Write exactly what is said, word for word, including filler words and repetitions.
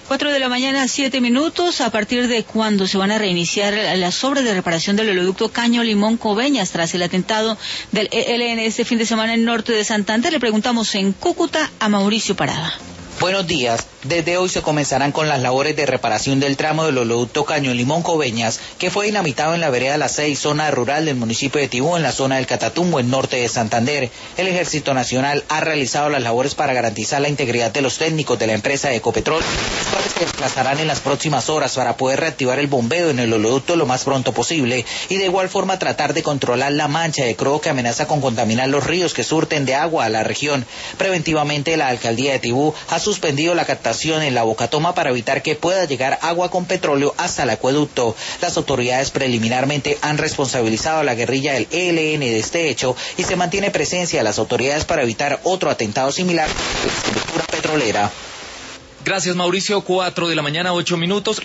Cuatro de la mañana, siete minutos. ¿A partir de cuándo se van a reiniciar las obras de reparación del oleoducto Caño Limón Coveñas tras el atentado del E L N este fin de semana en norte de Santander? Le preguntamos en Cúcuta a Mauricio Parada. Buenos días. Desde hoy se comenzarán con las labores de reparación del tramo del oleoducto Caño Limón Coveñas, que fue dinamitado en la vereda Las Seis, zona rural del municipio de Tibú, en la zona del Catatumbo, en norte de Santander. El Ejército Nacional ha realizado las labores para garantizar la integridad de los técnicos de la empresa Ecopetrol, los cuales se desplazarán en las próximas horas para poder reactivar el bombeo en el oleoducto lo más pronto posible y de igual forma tratar de controlar la mancha de cromo que amenaza con contaminar los ríos que surten de agua a la región. Preventivamente, la alcaldía de Tibú ha suspendido la captación en la Bocatoma para evitar que pueda llegar agua con petróleo hasta el acueducto. Las autoridades preliminarmente han responsabilizado a la guerrilla del E L N de este hecho y se mantiene presencia de las autoridades para evitar otro atentado similar a la estructura petrolera. Gracias, Mauricio. Cuatro de la mañana, ocho minutos.